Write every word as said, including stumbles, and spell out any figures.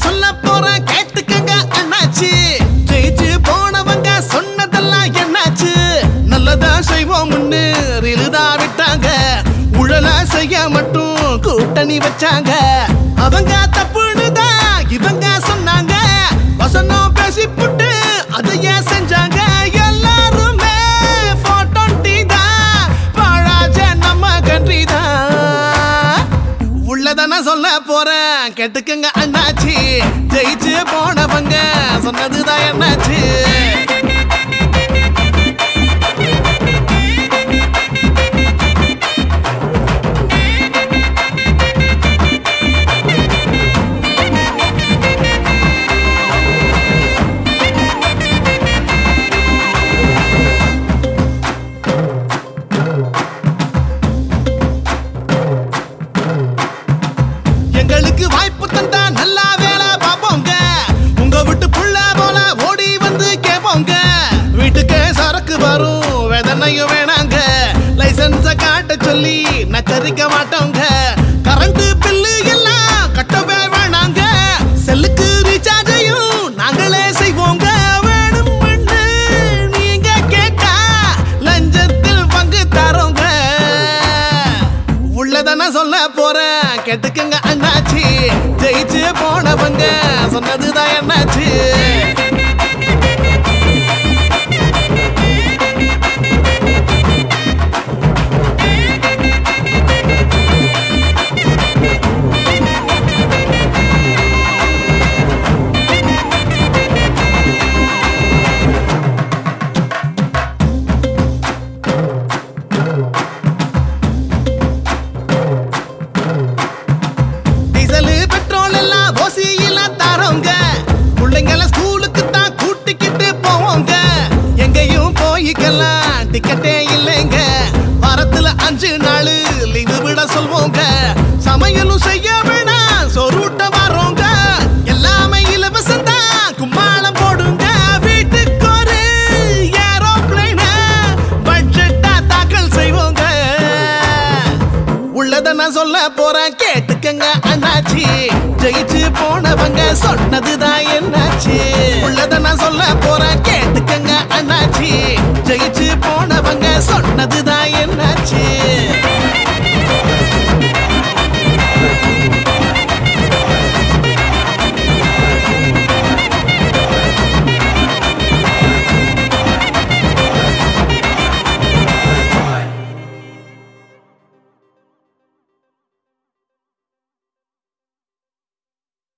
சொல்ல போற கேட்டுக்கங்க அண்ணாச்சி. ஜெயிச்சு போனவங்க சொன்னதெல்லாம் என்னாச்சு? நல்லதா செய்வோம்னு ரிலுதா விட்டாங்க, உழலா செய்ய மட்டும் கூட்டணி வச்சாங்க. அவங்க தப்புன்னுதான் இவங்க சொன்னாங்க, வசனம் பேசி புட்டு அதையே செஞ்சாங்க. எல்லாருமே போட்டோ தான் பாழாச்ச நம்ம கண்ட்ரி தான். உள்ளதான சொல்ல போறேன் கேட்டுக்கங்க அண்ணாச்சி. ஜெயிச்சு போனவங்க சொன்னதுதான் என்னாச்சு? எங்களுக்கு வாய்ப்பு தந்தா நல்லா வேலை பார்ப்போங்க, உங்க வீட்டு புள்ள போல ஓடி வந்து கேட்போங்க. வீட்டுக்கு சரக்கு வரும் வேதனையும் வேணாங்க, லைசன்ஸ காட்ட சொல்லி நச்சரிக்க மாட்டோங்க. கரண்ட் பில்லு எல்லாம் கட்டவே வேணாங்க, செல்லுக்கு ரீசார்ஜையும் நாங்களே செய்வோங்க. வேணும்னு நீங்க கேட்டா லஞ்சத்தில் பங்கு தரோங்க. உள்ளதான சொல்ல போறேன் கேட்டுக்கங்க அண்ணாச்சி. ஜெயிச்சு போனவங்க சொன்னதுதான் என்னாச்சு? டீசலு பெட்ரோல் எல்லாம் ஓசியில தரோங்க, பிள்ளைங்கள ஸ்கூலுக்கு தான் கூட்டிக்கிட்டு போவோங்க. எங்கேயும் போய்க்கலாம் டிக்கெட்டே இல்லைங்க, வாரத்துல அஞ்சு நாள் லீவு விட சொல்வோங்க. சமையலும் செய்ய வேணாம் சொருட்ட வரோங்க, எல்லாமே இலவசம் தான் கும்மாளம் போடுங்க. வீட்டுக்கு ஒரு ஏரோப்ளைன் பட்ஜெட்டா தாக்கல் செய்வோங்க. உள்ளத நான் சொல்ல போறேன் கேட்டுக்கங்க அண்ணாச்சி. ஜெயிச்சு போனவங்க சொன்னதுதான் என்னாச்சு? உள்ளத நான் சொல்ல போறேன் கேட்டுக்கங்க அண்ணாச்சி. ஜெயிச்சு போனவங்க சொன்னது